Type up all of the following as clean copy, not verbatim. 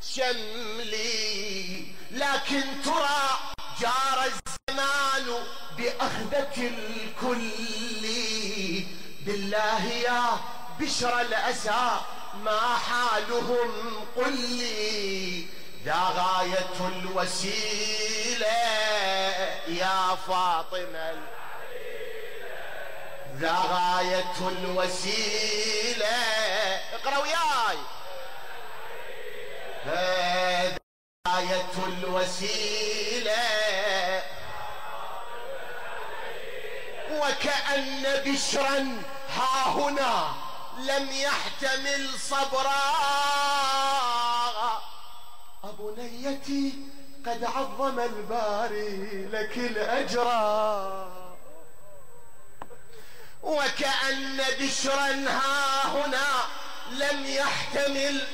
شملي، لكن ترى جار الزمان بأخذة الكل. بالله يا بشر الأسى ما حالهم قل لي، ذا غاية الوسيلة يا فاطمة، ذا غاية الوسيلة. اقرأ وياي. هذا غاية الوسيلة، وكأن بشرا ها هنا لم يحتمل صبرا. أبنيتي قد عظم الباري لك الأجرا، وكأن بشرا ها هنا لم يحتمل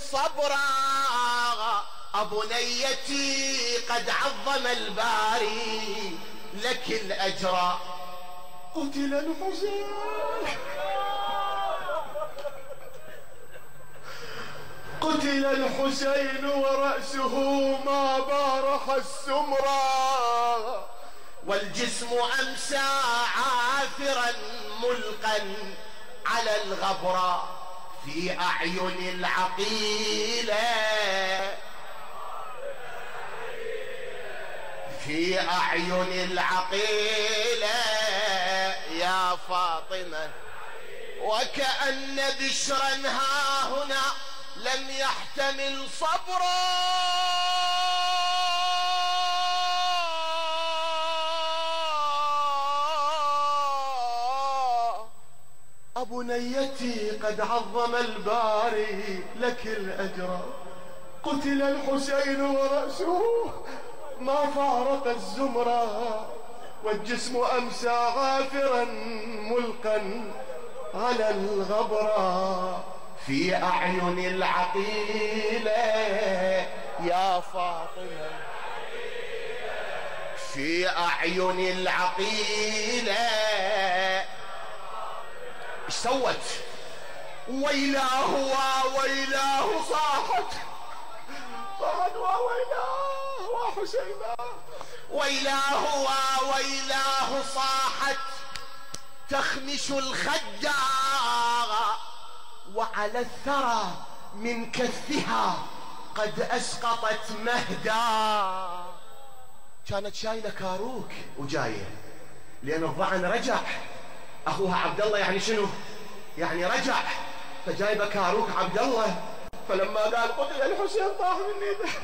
صبرا. أبنيتي قد عظم الباري لك الأجرا. قتل الحسين، قتل الحسين ورأسه ما بارح السمرا، والجسم أمسى عاثرا ملقا على الغبرة في أعين العقيلة، في أعين العقيلة يا فاطمة. وكأن بشرا ها هنا لم يحتمل صبرا. أبنيتي قد عظم الباري لك الأجر، قتل الحسين ورأسه ما فارق الزمرة، والجسم أمسى غافرا ملقا على الغبرة في أعين العقيلة يا فاطمة، في أعين العقيلة. ايش سوت؟ ويلاه وويلاه صاحت، صاحت وويلاه وحسينا، ويلاه وويلاه صاحت تخمش الخداع، وعلى الثرى من كفها قد أسقطت مهدا. كانت شايلة كاروك وجاية، لأن الضعن رجع، أخوها عبد الله يعني شنو؟ يعني رجع، فجايبة كاروك عبد الله، فلما قال قتل الحسين طاح من يده.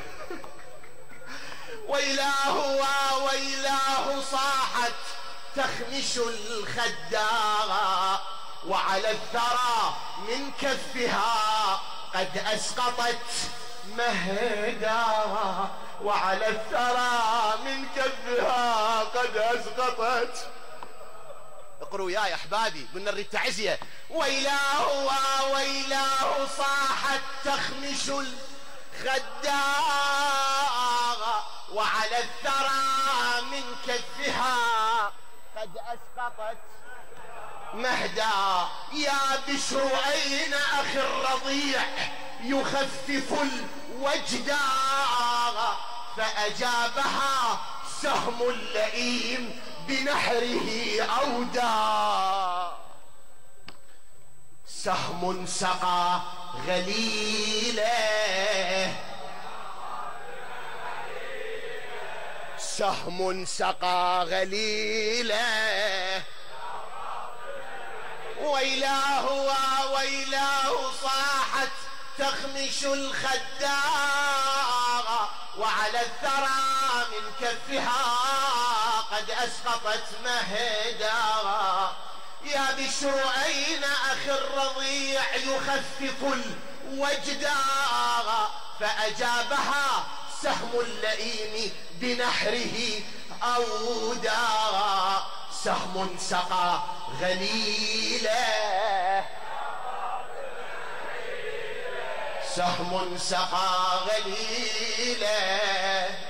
ويلاه وويلاه صاحت تخمش الخداع، وعلى الثرى من كفها قد أسقطت مهدا، وعلى الثرى من كفها قد أسقطت. اقروا يا احبابي، قلنا نريد تعزية. ويلاه وويلاه صاحت تخمش الخداع، وعلى الثرى من كفها قد أسقطت مهدا. يا بشر أين أخي الرضيع يخفف الوجداء، فأجابها سهم اللئيم بنحره أودى. سهم سقى غليله، سهم سقى غليله. ويلاه وويلاه صاحت تخمش الخداع، وعلى الثرى من كفها قد أسقطت مهدا. يا بشر أين أخي الرضيع يخفف الوجداء، فأجابها سهم اللئيم بنحره أودى. سهم سقى غليله، سهم سقى غليله.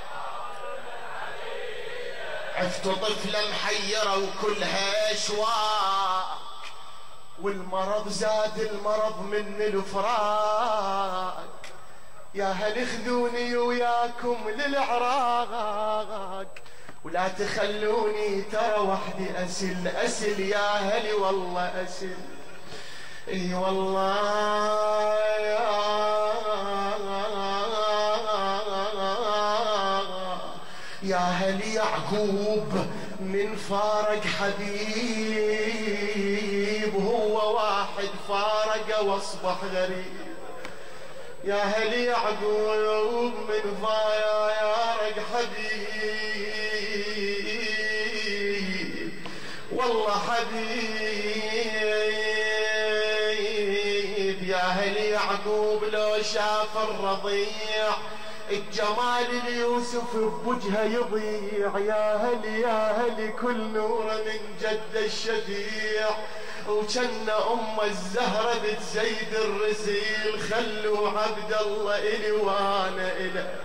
عفت طفلا محيرة وكلها اشواق، والمرض زاد المرض من الفراق. يا هل خذوني وياكم للعراق ولا تخلوني ترى وحدي أسل يا هل والله أسل. اي والله يا هل يعقوب من فارق حبيب هو واحد فارق واصبح غريب. يا هل يعقوب من فارق حبيب والله حبيب. يا هل يعقوب لو شاف الرضيع الجمال اليوسف بوجهه يضيع. يا هل كل نور من جد الشفيع وجن ام الزهرة بتزيد الرسيل. خلوا عبد الله الي وانا اله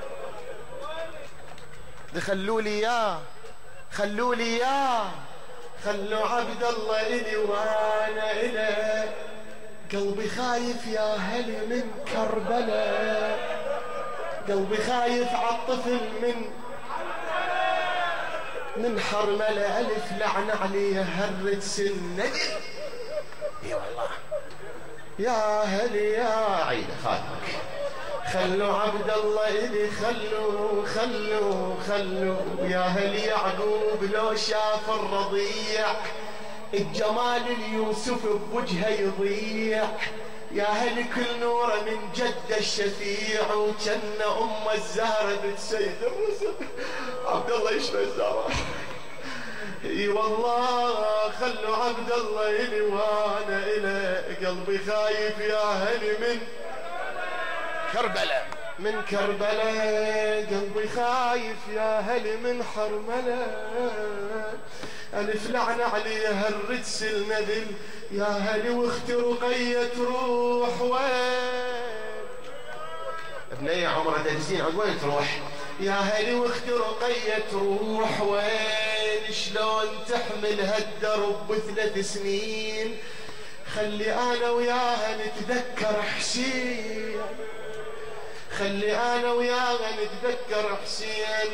خلوا لي يا خلوا لي يا خلوا عبد الله الي وانا اله. قلبي خايف يا هل من كربلاء قلبي خايف عالطفل من حرملة. ألف لعنة عليه هرت سنة. اي والله يا هل يا عيني خاتمك. خلوا عبد الله إلي خلوا يا هل يعقوب لو شاف الرضيع الجمال اليوسف بوجهه يضيع. يا هل كل نوره من جد الشفيع وجن ام الزهرة بتسيد الرسل. عبد الله يشفى الزهرة. اي والله خلوا عبد الله الي وانا الى. قلبي خايف يا هل من كربلاء قلبي خايف يا هل من حرملة. ألف لعنة عليها الرجس النذل. يا هل واخت رقية تروح وين ابنية عمرها 3 سنين عاد وين تروح. يا هل واخت رقية تروح وين شلون تحمل هالدرب ب3 سنين. خلي أنا وياها نتذكر حسين خلي أنا وياها نتذكر حسين.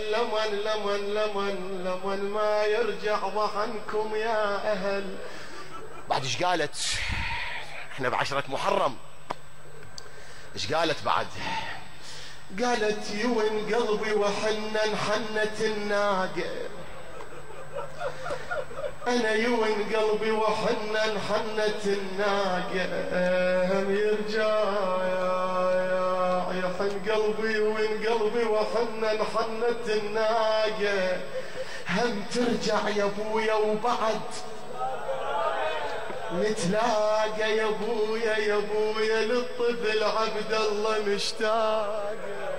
لمن ما يرجع ضحنكم يا أهل. بعد ايش قالت؟ احنا ب10 محرم. ايش قالت بعد؟ قالت يوين قلبي وحنن حنة الناقة. انا يوين قلبي وحنن حنة الناقة. هم يرجع يحن قلبي وين قلبي وحنن حنة الناقة. هم ترجع يا ابويا وبعد نتلاقى يا ابويا للطفل عبد الله مشتاق.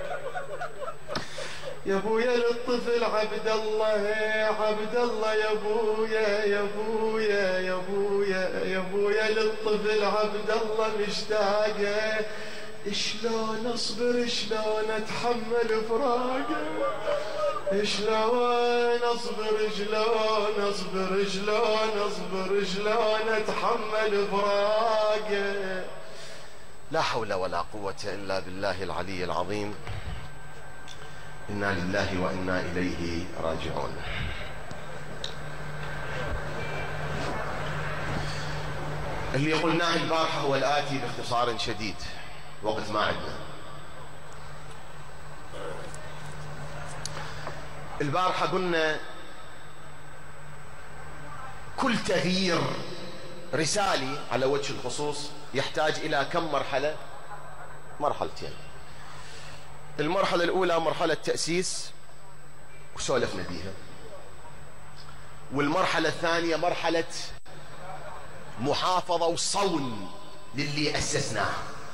يا ابويا للطفل عبد الله يا ابويا للطفل عبد الله مشتاق. شلون اصبر شلون اتحمل فراقه. شلون اصبر شلون اتحمل فراقه. لا حول ولا قوة الا بالله العلي العظيم. انا لله وانا اليه راجعون. اللي قلناه البارحة هو الآتي باختصار شديد، وقت ما عندنا. البارحة قلنا كل تغيير رسالي على وجه الخصوص يحتاج إلى كم مرحلة؟ مرحلتين. المرحلة الأولى مرحلة تأسيس وسولفنا بيها، والمرحلة الثانية مرحلة محافظة وصون للي أسسناه.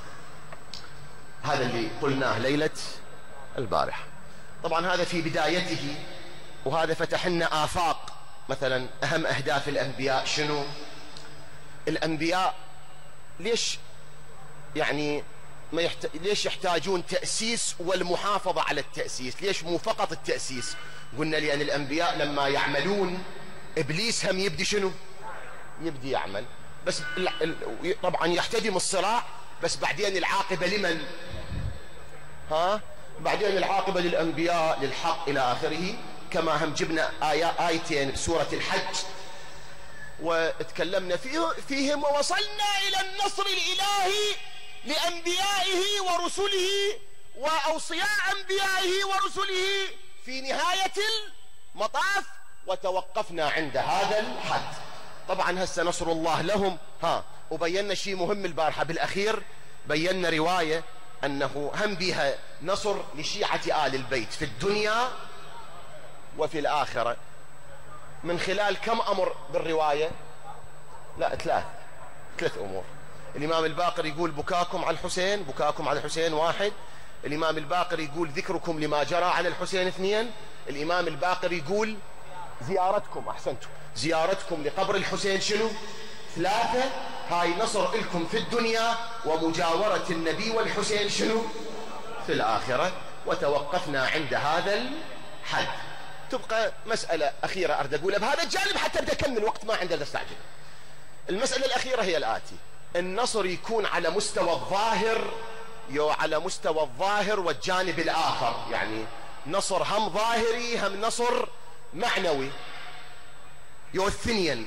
هذا اللي قلناه ليلة البارحة. طبعا هذا في بدايته، وهذا فتح لنا آفاق. مثلا أهم أهداف الأنبياء شنو؟ الأنبياء ليش يعني ليش يحتاجون تأسيس والمحافظة على التأسيس؟ ليش مو فقط التأسيس؟ قلنا لأن الأنبياء لما يعملون إبليس هم يبدي شنو؟ يبدي يعمل، بس طبعا يحتدم الصراع، بس بعدين العاقبة لمن؟ ها بعدين العاقبة للأنبياء للحق إلى آخره. كما هم جبنا آيتين بسورة الحج وتكلمنا فيهم ووصلنا إلى النصر الإلهي لأنبيائه ورسله وأوصياء أنبيائه ورسله في نهاية المطاف، وتوقفنا عند هذا الحد. طبعا هسه نصر الله لهم وبينا شيء مهم البارحة بالأخير، بينا رواية أنه هم بها نصر لشيعة آل البيت في الدنيا وفي الآخرة من خلال كم أمر بالرواية؟ لا ثلاث أمور. الإمام الباقر يقول بكاكم على الحسين، بكاكم على الحسين 1. الإمام الباقر يقول ذكركم لما جرى على الحسين 2. الإمام الباقر يقول زيارتكم، أحسنتم، زيارتكم لقبر الحسين شنو؟ 3. هاي نصر لكم في الدنيا ومجاورة النبي والحسين شنو؟ في الآخرة. وتوقفنا عند هذا الحد. تبقى مسألة أخيرة أريد أقولها بهذا الجانب حتى أبدأ أكمل، وقت ما عندنا استعجل. المسألة الأخيرة هي الآتي: النصر يكون على مستوى الظاهر على مستوى الظاهر والجانب الآخر، يعني نصر هم ظاهري هم نصر معنوي الثنين.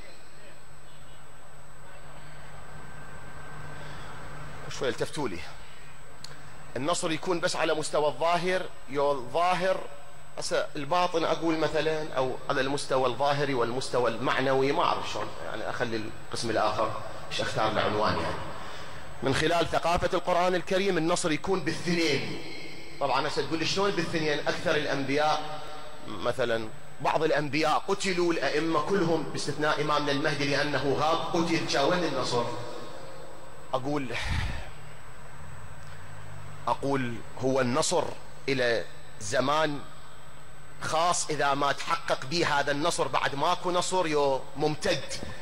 شوي التفتوا لي. النصر يكون بس على مستوى الظاهر الظاهر الباطن أقول مثلا، أو على المستوى الظاهري والمستوى المعنوي، ما أعرف شلون يعني أخلي القسم الآخر مش أختار العنوان. يعني من خلال ثقافة القرآن الكريم النصر يكون بالثنين. طبعا هسه تقول لي شلون بالثنين؟ أكثر الأنبياء مثلا بعض الأنبياء قتلوا، الأئمة كلهم باستثناء إمامنا المهدي لأنه غاب قتل. شاون النصر؟ أقول هو النصر إلى زمان خاص إذا ما تحقق به هذا النصر، بعد ماكو نصر ممتد.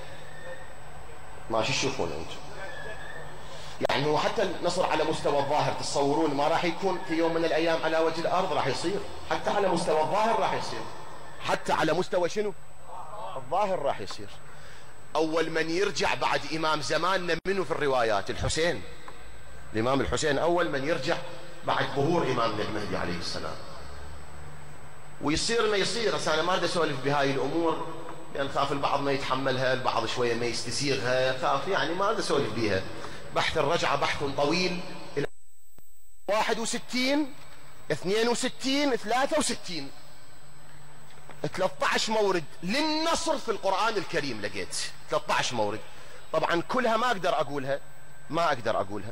ماشي تشوفون أنتم؟ يعني هو حتى النصر على مستوى الظاهر تصورون ما راح يكون في يوم من الأيام على وجه الأرض؟ راح يصير حتى على مستوى الظاهر، راح يصير حتى على مستوى شنو؟ الظاهر راح يصير. أول من يرجع بعد إمام زماننا منه في الروايات؟ الحسين. الإمام الحسين أول من يرجع بعد ظهور إمامنا المهدي عليه السلام. ويصير ما يصير. أنا ما أريد أسولف بهاي الأمور لأن خاف البعض ما يتحملها، البعض شوية ما يستسيغها، خاف يعني ما أريد أسولف بيها. بحث الرجعة بحث طويل إلى 61 62 63 13 مورد للنصر في القرآن الكريم. لقيت 13 مورد. طبعا كلها ما أقدر أقولها،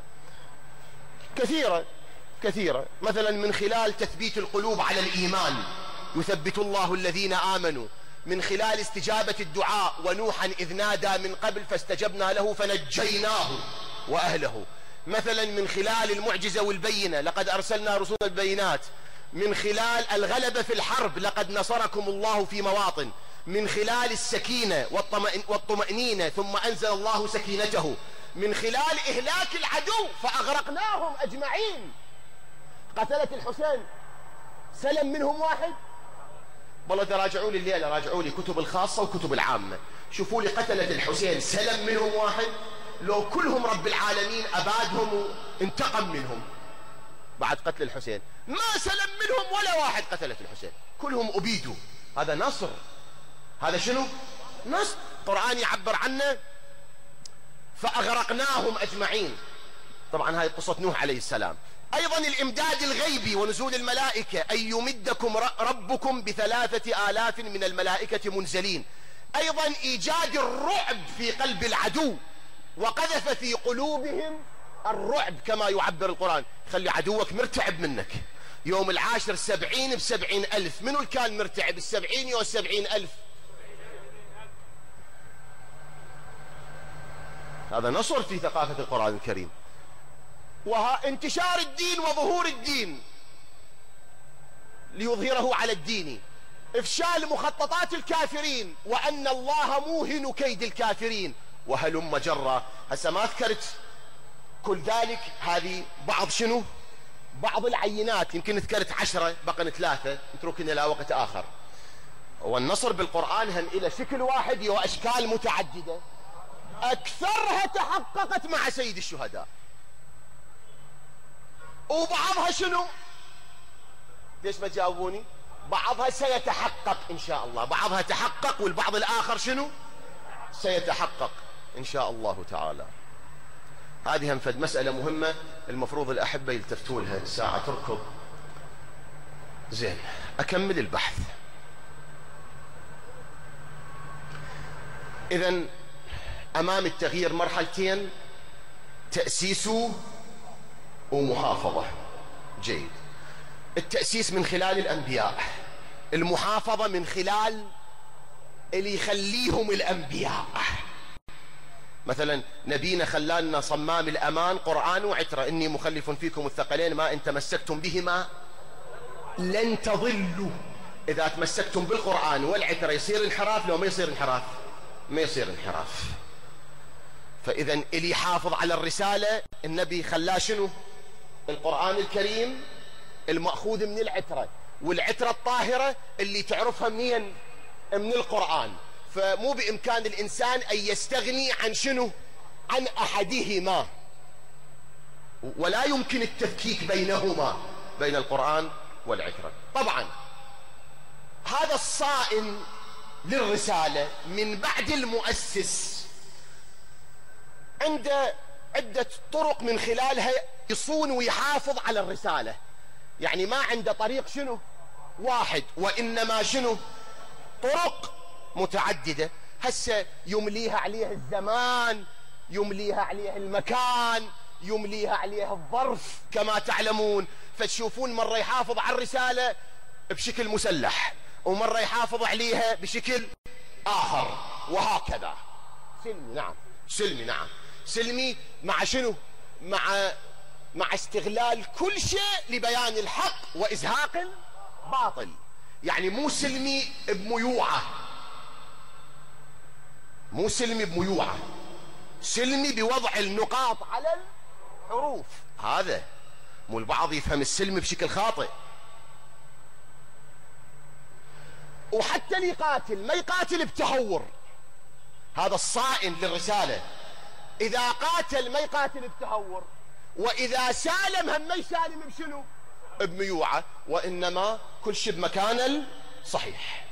كثيرة. مثلا من خلال تثبيت القلوب على الإيمان، يثبت الله الذين آمنوا. من خلال استجابة الدعاء، ونوحا إذ نادى من قبل فاستجبنا له فنجيناه وأهله. مثلا من خلال المعجزة والبينة، لقد أرسلنا رسول البينات. من خلال الغلبة في الحرب، لقد نصركم الله في مواطن. من خلال السكينة والطمأنينة، ثم أنزل الله سكينته. من خلال إهلاك العدو فأغرقناهم أجمعين. قتلة الحسين سلم منهم واحد؟ والله تراجعوا لي الليلة، راجعوا لي كتب الخاصة وكتب العامة، شوفوا لي قتلة الحسين سلم منهم واحد؟ لو كلهم رب العالمين أبادهم وانتقم منهم بعد قتل الحسين، ما سلم منهم ولا واحد. قتلة الحسين كلهم أبيدوا. هذا نصر. هذا شنو؟ نصر. القرآن يعبر عنه فأغرقناهم أجمعين. طبعا هاي قصة نوح عليه السلام. أيضا الإمداد الغيبي ونزول الملائكة، أن يمدكم ربكم ب3000 من الملائكة منزلين. أيضا إيجاد الرعب في قلب العدو، وقذف في قلوبهم الرعب كما يعبر القرآن. خلي عدوك مرتعب منك. يوم العاشر 70 ب70,000. منو كان مرتعب 70 و 70,000؟ هذا نصر في ثقافة القرآن الكريم. انتشار الدين وظهور الدين ليظهره على الدين. إفشال مخططات الكافرين، وأن الله موهن كيد الكافرين، وهلم جرا. هسه ما ذكرت كل ذلك، هذه بعض شنو؟ بعض العينات. يمكن ذكرت 10، بقن 3 نتركنا إلى وقت آخر. والنصر بالقرآن هم إلى شكل واحد وأشكال متعددة، أكثرها تحققت مع سيد الشهداء. وبعضها شنو؟ ليش ما تجاوبوني؟ بعضها سيتحقق إن شاء الله، بعضها تحقق والبعض الآخر شنو؟ سيتحقق إن شاء الله تعالى. هذه هم فد مسألة مهمة المفروض الأحبة يلتفتون لها. الساعة تركض. زين، أكمل البحث. إذن أمام التغيير مرحلتين: تأسيس ومحافظة. جيد. التأسيس من خلال الأنبياء، المحافظة من خلال اللي يخليهم الأنبياء. مثلا نبينا خلالنا صمام الأمان قرآن وعترة: إني مخلف فيكم الثقلين ما إن تمسكتم بهما لن تضلوا. إذا تمسكتم بالقرآن والعترة يصير انحراف لو ما يصير انحراف؟ ما يصير انحراف. فإذا اللي يحافظ على الرسالة النبي خلاه شنو؟ القرآن الكريم المأخوذ من العترة، والعترة الطاهرة اللي تعرفها منين؟ من القرآن. فمو بإمكان الإنسان أن يستغني عن شنو؟ عن أحدهما، ولا يمكن التفكيك بينهما، بين القرآن والعترة. طبعا هذا الصائن للرسالة من بعد المؤسس عنده عدة طرق من خلالها يصون ويحافظ على الرسالة. يعني ما عنده طريق شنو؟ واحد، وإنما شنو؟ طرق متعددة. هسه يمليها عليها الزمان، يمليها عليها المكان، يمليها عليها الظرف كما تعلمون. فتشوفون مرة يحافظ على الرسالة بشكل مسلح، ومرة يحافظ عليها بشكل آخر، وهكذا. سلمي نعم، سلمي نعم، سلمي مع شنو؟ مع استغلال كل شيء لبيان الحق وإزهاق الباطل. يعني مو سلمي بميوعة، مو سلمي بميوعة، سلمي بوضع النقاط على الحروف. هذا مو البعض يفهم السلم بشكل خاطئ. وحتى اللي يقاتل ما يقاتل بتهور. هذا الصائن للرسالة إذا قاتل ما يقاتل بتهور، وإذا سالم هم ما يسالم بشنو؟ بميوعة، وإنما كل شيء بمكان الصحيح.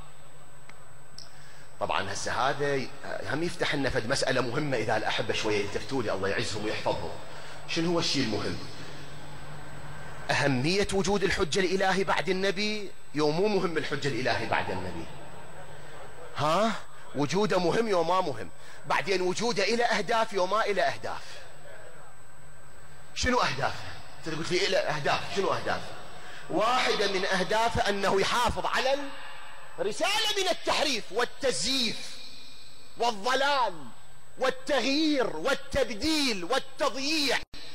طبعا هسه هذا هم يفتح لنا فد مسألة مهمة إذا الأحبة شوية يلتفتوا لي، الله يعزهم ويحفظهم. شنو هو الشيء المهم؟ أهمية وجود الحجة الإلهي بعد النبي، يوم مو مهم الحجة الإلهي بعد النبي؟ ها؟ وجوده مهم يوم ما مهم. بعدين وجوده إلى أهداف يوم ما إلى أهداف. شنو أهدافه؟ أنت قلت لي إلى أهداف، شنو أهداف؟ واحدة من أهدافه أنه يحافظ على الرسالة من التحريف والتزييف والضلال والتغيير والتبديل والتضييع.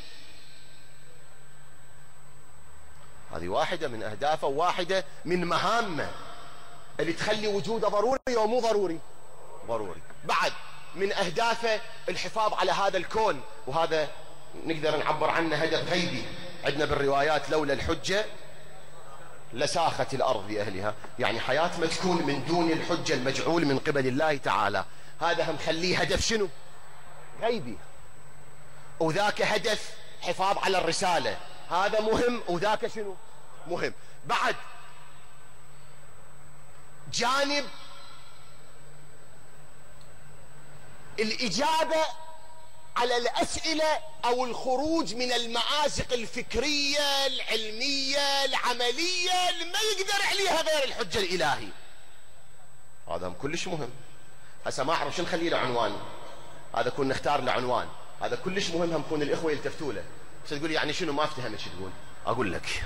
هذه واحدة من أهدافه، وواحدة من مهامه اللي تخلي وجوده ضروري ومو ضروري؟ ضروري. بعد من أهدافه الحفاظ على هذا الكون، وهذا نقدر نعبر عنه هدف غيبي. عندنا بالروايات: لولا الحجة لساخت الأرض بأهلها. يعني حياة ما تكون من دون الحجة المجعول من قبل الله تعالى. هذا هم خليه هدف شنو؟ غيبي. وذاك هدف حفاظ على الرسالة، هذا مهم، وذاك شنو؟ مهم. بعد جانب الإجابة على الأسئلة أو الخروج من المآزق الفكرية العلمية العملية اللي ما يقدر عليها غير الحجة الإلهي. هذا كلش مهم. هسه ما أعرف شو نخلي له عنوان، هذا كون نختار له عنوان، هذا كلش مهم. هم كون الإخوة يلتفتوا له. بس تقول يعني شنو؟ ما افتهمت شو تقول. أقول لك: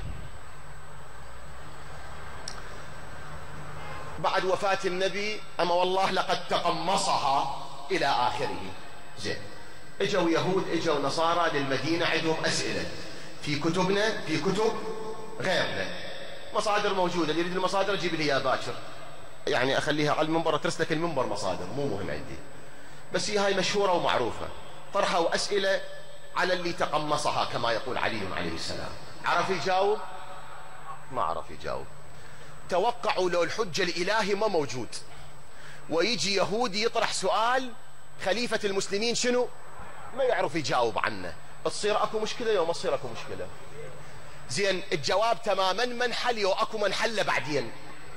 بعد وفاة النبي أما والله لقد تقمصها إلى آخره. زين، اجوا يهود، اجوا نصارى للمدينة، عندهم أسئلة في كتبنا، في كتب غيرنا، مصادر موجودة. اللي يريد المصادر اجيب لي اياها باكر، يعني اخليها على المنبر، اترسلك المنبر مصادر، مو مهم عندي، بس هي هاي مشهورة ومعروفة. طرحوا أسئلة على اللي تقمصها كما يقول علي عليه السلام. عرف يجاوب؟ ما عرف يجاوب. توقعوا لو الحجة الإلهي ما موجود ويجي يهودي يطرح سؤال خليفة المسلمين شنو؟ ما يعرف يجاوب عنه، تصير اكو مشكلة يوم ما تصير اكو مشكلة. زين الجواب تماما من حل واكو من حل بعدين.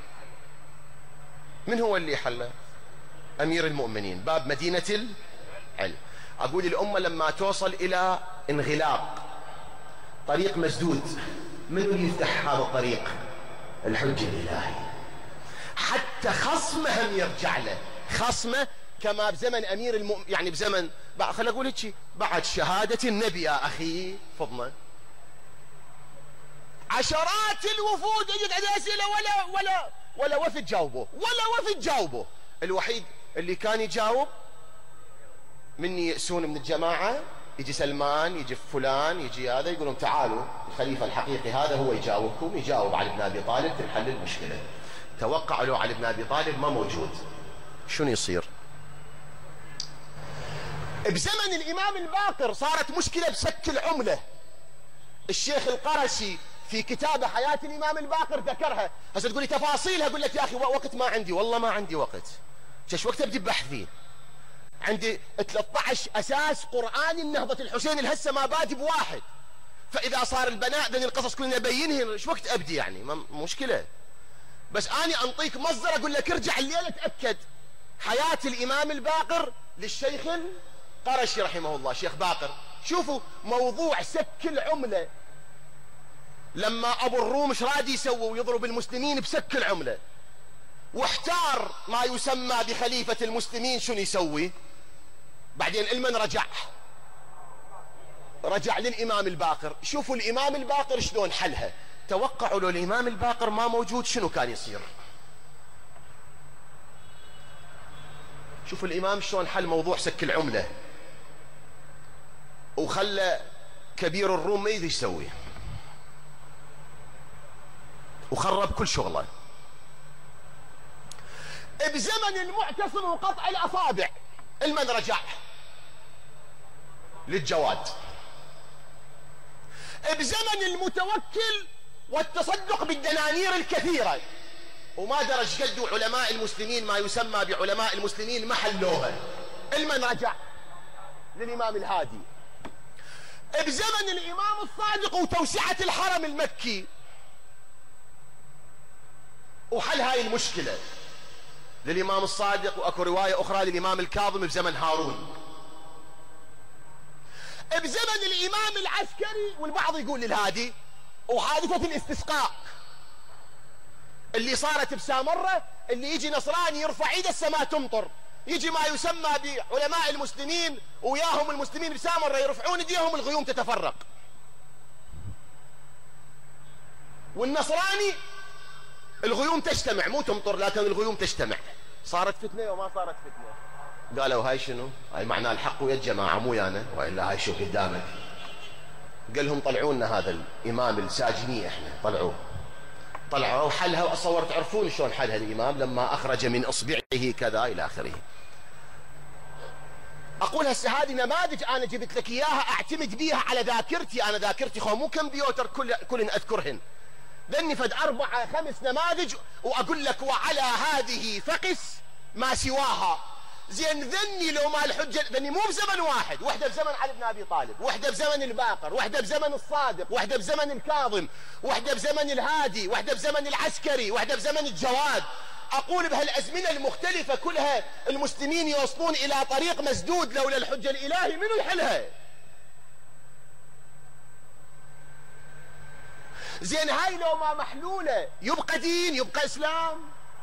من هو اللي حله؟ امير المؤمنين، باب مدينة العلم. اقول الامة لما توصل الى انغلاق، طريق مسدود، من اللي يفتح هذا الطريق؟ الحجة الالهي. حتى خصمه هم يرجع له، خصمه كما بزمن امير المؤمنين، يعني بزمن خل اقول هيك بعد شهادة النبي يا اخي فضلا عشرات الوفود اجت على اسئله ولا وفد جاوبه، ولا وفد جاوبه. الوحيد اللي كان يجاوب مني يأسون من الجماعه، يجي سلمان، يجي فلان، يجي هذا، يقول لهم تعالوا الخليفه الحقيقي هذا هو يجاوبكم، يجاوب علي بن ابي طالب تنحل المشكله. توقعوا له علي بن ابي طالب ما موجود، شنو يصير؟ بزمن الامام الباقر صارت مشكله بسك العمله. الشيخ القرشي في كتابه حياة الامام الباقر ذكرها. هسه تقول لي تفاصيلها، اقول لك يا اخي وقت ما عندي، والله ما عندي وقت. ايش وقت ابدي ببحث فيه؟ عندي 13 اساس قراني النهضة الحسين الهسه ما بادي بواحد. فاذا صار البناء ذني القصص كلنا بينهن، ايش وقت ابدي يعني؟ مشكله. بس اني انطيك مصدر اقول لك ارجع الليله تاكد. حياة الامام الباقر للشيخ القرشي رحمه الله، شيخ باقر. شوفوا موضوع سك العمله، لما ابو الروم ايش راد يسوي ويضرب المسلمين بسك العمله، واحتار ما يسمى بخليفه المسلمين شنو يسوي؟ بعدين المن رجع للامام الباقر. شوفوا الامام الباقر شلون حلها. توقعوا لو الامام الباقر ما موجود شنو كان يصير؟ شوفوا الامام شلون حل موضوع سك العمله، وخلى كبير الروم ما يدري ايش يسوي، وخرب كل شغله. بزمن المعتصم وقطع الاصابع المن رجع للجواد. بزمن المتوكل والتصدق بالدنانير الكثيره، وما درج قدوا علماء المسلمين ما يسمى بعلماء المسلمين ما حلوها، المن رجع للامام الهادي. بزمن الامام الصادق وتوسعه الحرم المكي وحل هاي المشكله للامام الصادق، واكو روايه اخرى للامام الكاظم بزمن هارون. بزمن الامام العسكري والبعض يقول للهادي، وحادثه الاستسقاء اللي صارت بسامره، اللي يجي نصراني يرفع ايده السماء تمطر، يجي ما يسمى بعلماء المسلمين وياهم المسلمين بسامره يرفعون ايديهم الغيوم تتفرق، والنصراني الغيوم تجتمع مو تمطر لكن الغيوم تجتمع. صارت فتنه وما صارت فتنه؟ قالوا هاي شنو؟ هاي معناه الحق ويا الجماعه مو يانا، والا هاي شوف قدامك. قال لهم طلعوا لنا هذا الامام الساجني، احنا طلعوا حلها، واتصور تعرفون شلون حلها الامام لما اخرج من اصبعه كذا الى اخره. اقول هسه هذه نماذج انا جبت لك اياها اعتمد بيها على ذاكرتي، انا ذاكرتي خو مو كمبيوتر كلن اذكرهن، ذني فد 4 5 نماذج واقول لك وعلى هذه فقس ما سواها. زين ذني لو ما الحجه ذني مو بزمن واحد، وحده بزمن علي بن ابي طالب، وحده بزمن الباقر، وحده بزمن الصادق، وحده بزمن الكاظم، وحده بزمن الهادي، وحده بزمن العسكري، وحده بزمن الجواد. اقول بهالازمنه المختلفه كلها المسلمين يوصلون الى طريق مسدود لولا الحجه الالهي منو يحلها؟ زين هاي لو ما محلوله يبقى دين، يبقى اسلام.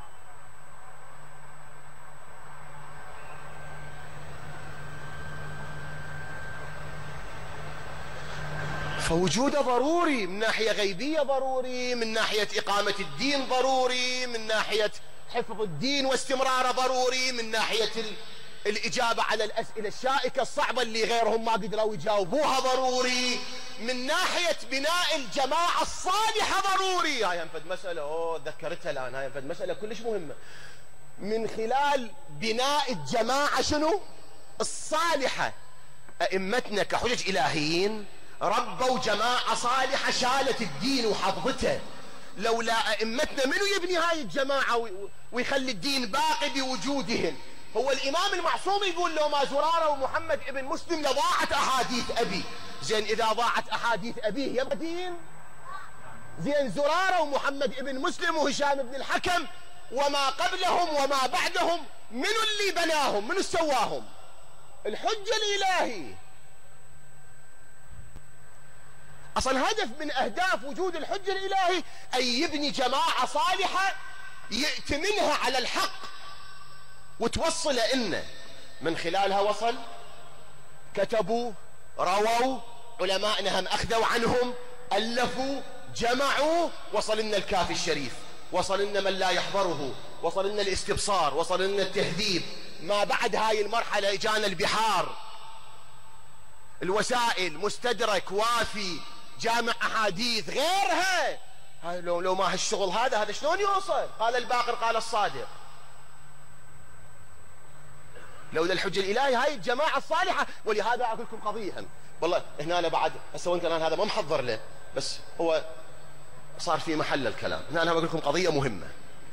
فوجوده ضروري من ناحية غيبية، ضروري من ناحية إقامة الدين، ضروري من ناحية حفظ الدين واستمراره، ضروري من ناحية الإجابة على الأسئلة الشائكة الصعبة اللي غيرهم ما قدروا يجاوبوها، ضروري من ناحية بناء الجماعة الصالحة، ضروري. هاي انفد مسألة ذكرتها الآن، هاي انفد مسألة كلش مهمة. من خلال بناء الجماعة شنو؟ الصالحة. أئمتنا كحجج إلهيين ربوا جماعة صالحة شالت الدين وحفظته. لولا أئمتنا منو يبني هاي الجماعة ويخلي الدين باقي بوجودهم؟ هو الإمام المعصوم يقول لو ما زرارة ومحمد ابن مسلم لضاعت أحاديث أبي. زين إذا ضاعت أحاديث أبيه يبقى دين؟ زين زرارة ومحمد ابن مسلم وهشام بن الحكم وما قبلهم وما بعدهم، منو اللي بناهم؟ منو سواهم؟ الحجة الإلهي. أصلا هدف من أهداف وجود الحجة الإلهي أن يبني جماعة صالحة يأتمنها على الحق وتوصل إنه من خلالها وصل، كتبوا، رووا، علماءنا هم أخذوا عنهم، ألفوا، جمعوا، وصل لنا الكافي الشريف، وصل لنا من لا يحضره، وصل لنا الاستبصار، وصل لنا التهذيب. ما بعد هاي المرحلة اجانا البحار، الوسائل، مستدرك، وافي، جامع أحاديث، غيرها. هاي لو ما هالشغل هذا شلون يوصل؟ قال الباقر قال الصادق. لولا الحجة الإلهي هاي الجماعة الصالحة. ولهذا أقول لكم قضية هم والله هنا أنا بعد هسه وانت هذا ما محضر له، بس هو صار في محل الكلام. هنا أنا بقول لكم قضية مهمة.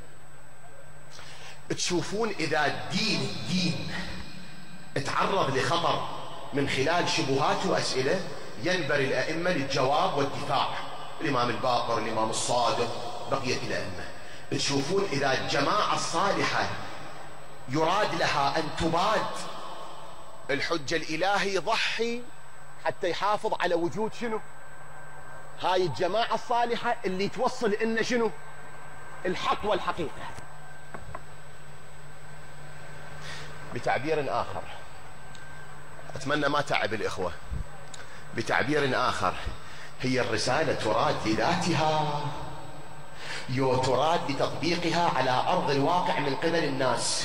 تشوفون إذا الدين اتعرض لخطر من خلال شبهات وأسئلة، ينبغي الأئمة للجواب والدفاع، الإمام الباقر، الإمام الصادق، بقية الأئمة. تشوفون إذا الجماعة الصالحة يراد لها أن تباد، الحجة الإلهي يضحي حتى يحافظ على وجود شنو؟ هاي الجماعة الصالحة اللي توصل إن شنو؟ الحق والحقيقة. بتعبير آخر، أتمنى ما تعب الإخوة، بتعبير آخر، هي الرسالة تراد لذاتها تراد لتطبيقها على أرض الواقع من قبل الناس.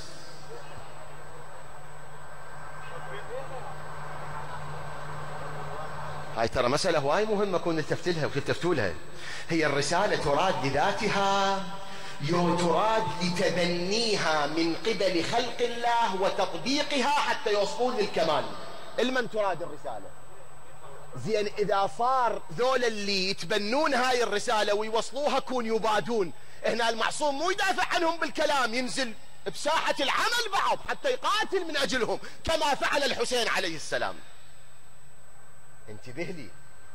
هاي ترى مسألة هواي مهمة كون تفتلها وتفتولها. هي الرسالة تراد لذاتها تراد لتبنيها من قبل خلق الله وتطبيقها حتى يوصلون للكمال. لمن تراد الرسالة؟ زين إذا صار ذول اللي يتبنون هاي الرسالة ويوصلوها كون يبادون، هنا المعصوم مو يدافع عنهم بالكلام، ينزل بساحة العمل بعض حتى يقاتل من أجلهم كما فعل الحسين عليه السلام. انتبه لي.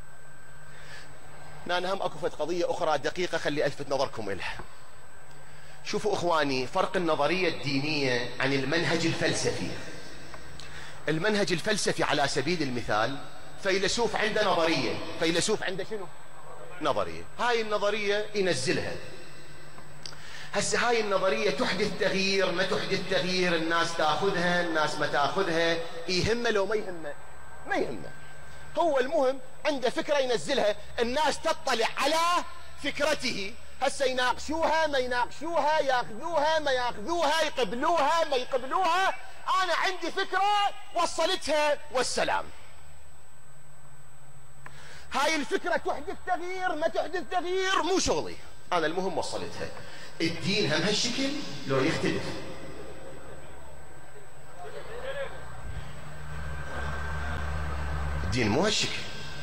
أنا هم أكو قضية أخرى دقيقة خلي ألفت نظركم إلها. شوفوا إخواني، فرق النظرية الدينية عن المنهج الفلسفي. المنهج الفلسفي على سبيل المثال، فيلسوف عنده نظرية، فيلسوف عنده شنو؟ نظرية. هاي النظرية ينزلها. هسه هاي النظرية تحدث تغيير ما تحدث تغيير، الناس تاخذها الناس ما تاخذها، يهمه لو ما يهمه؟ ما يهمه. هو المهم عنده فكرة ينزلها، الناس تطلع على فكرته. هسه يناقشوها ما يناقشوها، ياخذوها ما ياخذوها، يقبلوها ما يقبلوها، انا عندي فكرة وصلتها والسلام. هاي الفكرة تحدث تغيير ما تحدث تغيير مو شغلي، انا المهم وصلتها. الدين هم هالشكل لو يختلف. الدين مو هالشكل.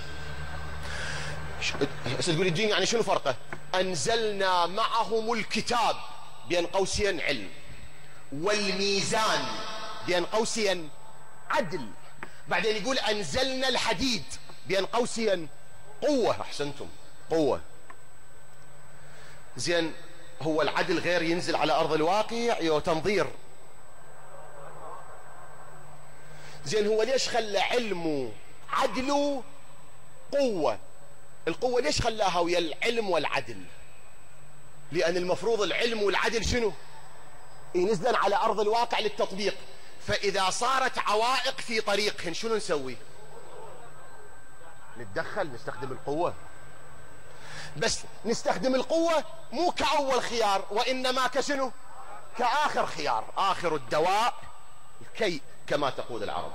تقول الدين يعني شنو فرقه؟ أنزلنا معهم الكتاب بين قوسين علم، والميزان بين قوسين عدل، بعدين يقول أنزلنا الحديد بين قوسين قوة. أحسنتم، قوة. زين هو العدل غير ينزل على أرض الواقع تنظير. زين هو ليش خلى علمه عدله قوة؟ القوة ليش خلاها ويا العلم والعدل؟ لأن المفروض العلم والعدل شنو؟ ينزلن على أرض الواقع للتطبيق. فإذا صارت عوائق في طريقهن شنو نسوي؟ نتدخل، نستخدم القوة. بس نستخدم القوة مو كأول خيار، وإنما كشنو؟ كآخر خيار، آخر الدواء الكي كما تقول العرب.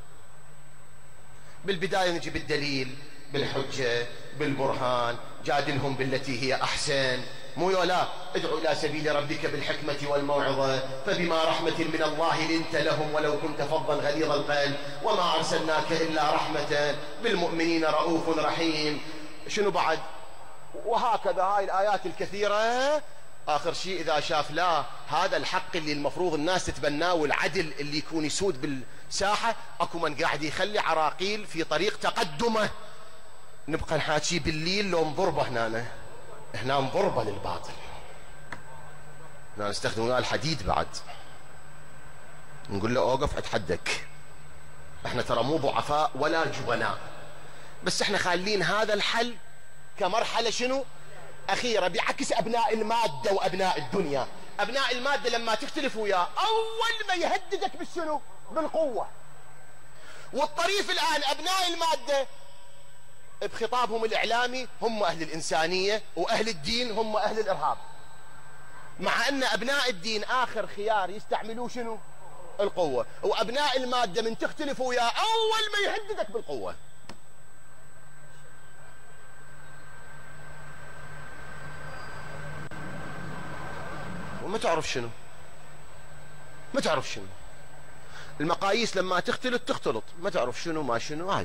بالبداية نجيب الدليل بالحجة بالبرهان، جادلهم بالتي هي أحسن، مو لا ادعو إلى سبيل ربك بالحكمة والموعظة، فبما رحمة من الله لنت لهم ولو كنت فظا غليظ القلب وما أرسلناك إلا رحمة بالمؤمنين رؤوف رحيم. شنو بعد؟ وهكذا هاي الآيات الكثيرة. آخر شيء إذا شاف لا هذا الحق اللي المفروض الناس تتبناه والعدل اللي يكون يسود بالساحة، أكو من قاعد يخلي عراقيل في طريق تقدمه نبقى نحاكي بالليل لو نضربه هنا نضربه للباطل. هنا نستخدم الحديد بعد، نقول له اوقف اتحدك. احنا ترى مو ضعفاء ولا جبناء، بس احنا خالين هذا الحل كمرحلة شنو؟ اخيرة، بعكس ابناء المادة وابناء الدنيا. ابناء المادة لما تختلف وياه اول ما يهددك بالشنو؟ بالقوة. والطريف الان ابناء المادة بخطابهم الاعلامي هم اهل الانسانية، واهل الدين هم اهل الارهاب، مع ان ابناء الدين اخر خيار يستعملوه شنو؟ القوة. وابناء المادة من تختلف وياه اول ما يهددك بالقوة. وما تعرف شنو، ما تعرف شنو المقاييس لما تختلط ما تعرف شنو ما شنو. هاي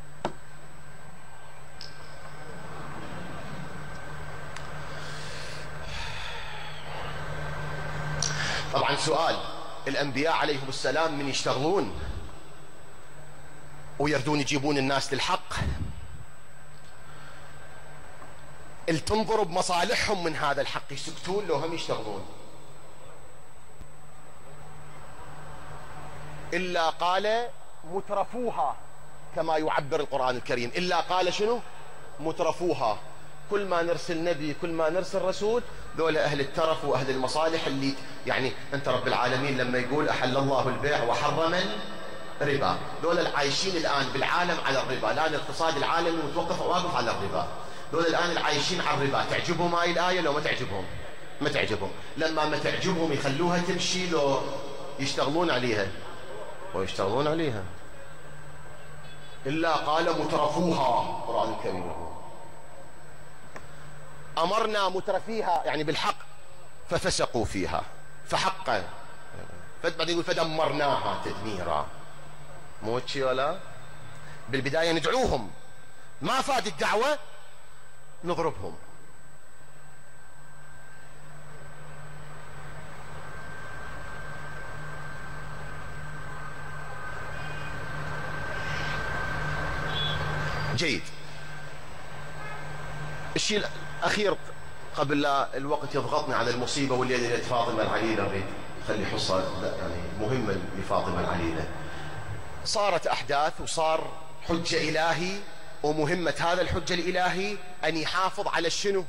طبعا سؤال، الانبياء عليهم السلام من يشتغلون ويردون يجيبون الناس للحق، اللي تنظر بمصالحهم من هذا الحق يسكتون لو هم يشتغلون؟ إلا قال مترفوها، كما يعبر القرآن الكريم. إلا قال شنو؟ مترفوها. كل ما نرسل نبي، كل ما نرسل رسول، ذولا أهل الترف وأهل المصالح اللي يعني أنت رب العالمين لما يقول أحل الله البيع وحرم الربا، ذولا العايشين الآن بالعالم على الربا، الآن الاقتصاد العالمي متوقف واقف على الربا، ذولا الآن العايشين على الربا تعجبهم هاي الآية لو ما تعجبهم؟ ما تعجبهم. لما ما تعجبهم يخلوها تمشي لو يشتغلون عليها؟ ويشتغلون عليها. إلا قال مترفوها، القرآن الكريم أمرنا مترفيها يعني بالحق ففسقوا فيها فحقا، بعدين يقول فدمرناها تدميرا. مو شي ولا؟ بالبداية ندعوهم، ما فاد الدعوة نضربهم. جيد. الشيء الأخير قبل لا الوقت يضغطنا على المصيبة واللي ليلة فاطمة العليلة، نريد نخلي حصة يعني مهمة لفاطمة العليلة. صارت أحداث وصار حجة إلهي، ومهمة هذا الحجة الإلهي أن يحافظ على الشنو؟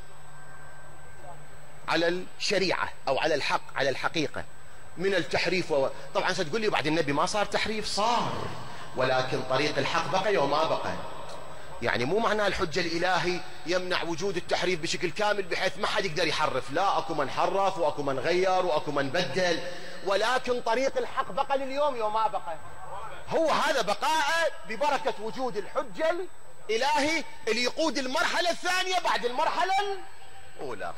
على الشريعة أو على الحق، على الحقيقة من التحريف. طبعا ستقول لي بعد النبي ما صار تحريف، صار، ولكن طريق الحق بقي وما بقى. يعني مو معناه الحجة الإلهي يمنع وجود التحريف بشكل كامل بحيث ما حد يقدر يحرف، لا، أكو من حرف وأكو من غير وأكو من بدل، ولكن طريق الحق بقى لليوم يوم ما بقى. هو هذا بقاء ببركة وجود الحجة الإلهي اللي يقود المرحلة الثانية بعد المرحلة الأولى.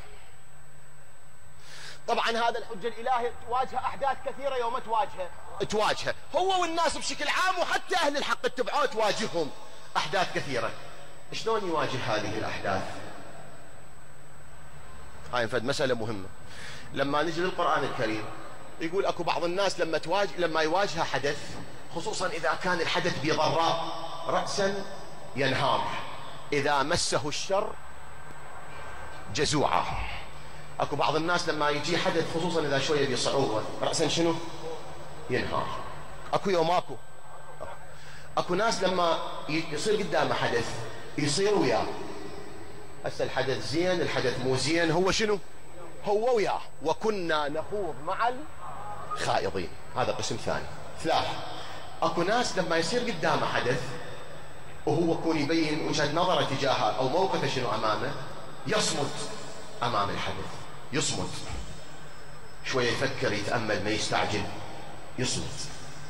طبعا هذا الحجة الإلهي تواجه أحداث كثيرة يوم تواجهه هو والناس بشكل عام، وحتى أهل الحق اتبعوه تواجههم أحداث كثيرة. شلون يواجه هذه الأحداث؟ هاي فد مسألة مهمة. لما نجي للقرآن الكريم يقول أكو بعض الناس لما يواجه حدث، خصوصا إذا كان الحدث بضراء، رأسا ينهار، إذا مسه الشر جزوعا. أكو بعض الناس لما يجي حدث خصوصا إذا شوية بصعوبة، رأسا شنو؟ ينهار. أكو يوم أكو ناس لما يصير قدامه حدث يصير وياه. هسه الحدث زين، الحدث مو زين، هو شنو؟ هو وياه. وكنا نخوض مع الخائضين. هذا قسم ثاني. ثلاثة، أكو ناس لما يصير قدامه حدث وهو يكون يبين وجهة نظره تجاهه أو موقفه شنو أمامه، يصمت أمام الحدث، يصمت شوية، يفكر، يتأمل، ما يستعجل، يصمت.